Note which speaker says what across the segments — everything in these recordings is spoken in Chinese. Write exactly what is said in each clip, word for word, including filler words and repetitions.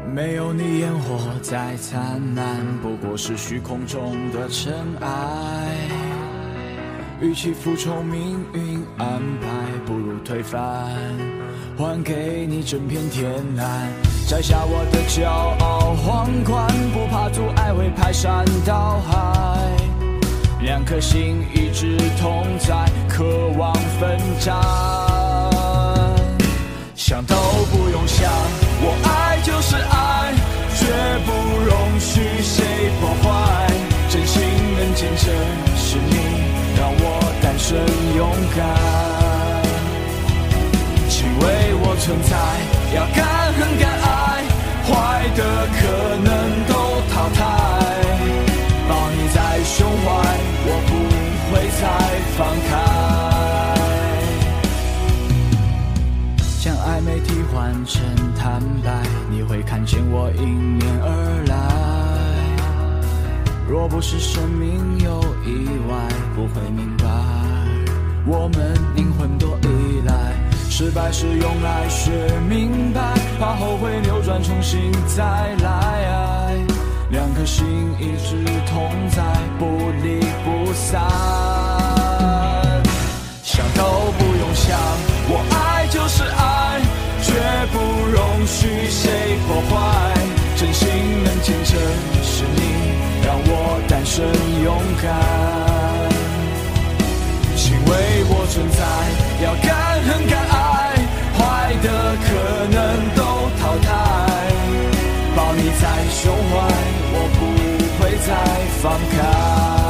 Speaker 1: 没有你烟火再灿烂，不过是虚空中的尘埃。与其服从命运安排，不如推翻，还给你整片天蓝。摘下我的骄傲皇冠，不怕阻碍会排山倒海。两颗心一直同在，渴望奋战。想都不用想，我爱就是爱，绝不容许谁破坏。真心能见证是你让我单身勇敢，请为我存在，要敢恨敢爱，坏的可能都淘汰。抱你在胸怀，我不会再放开。将暧昧替换成坦白，你会看见我迎面而来。若不是生命有意外，不会明白我们灵魂多依赖。失败是用来学明白，怕后悔扭转重新再来。两颗心一直同在，不离不散。想都不用想，我爱就是爱，绝不容许谁破坏。真心能见证是你让我单身勇敢，请为我存在，要敢恨敢爱，坏的可能都淘汰。抱你在胸怀，我不会再放开。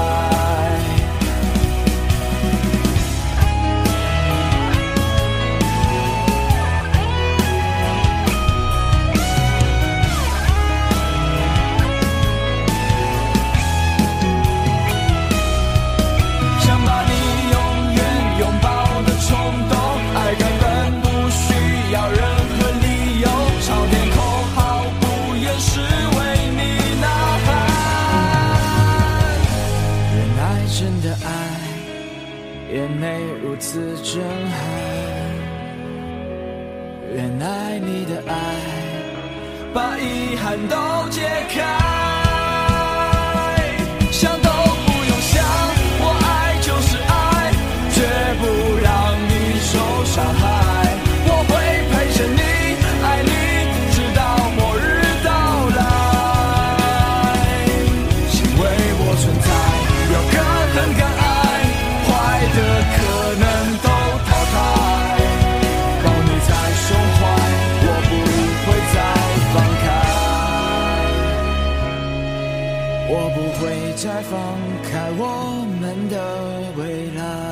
Speaker 1: 眼泪如此震撼，原来你的爱把遗憾都解开。想都不用想，我爱就是爱，绝不让你受伤害。我会陪着你，爱你，直到末日到来。请为我存在，要敢恨敢爱，坏的可能都淘汰。抱你在胸怀，我不会再放开，我不会再放开我们的未来。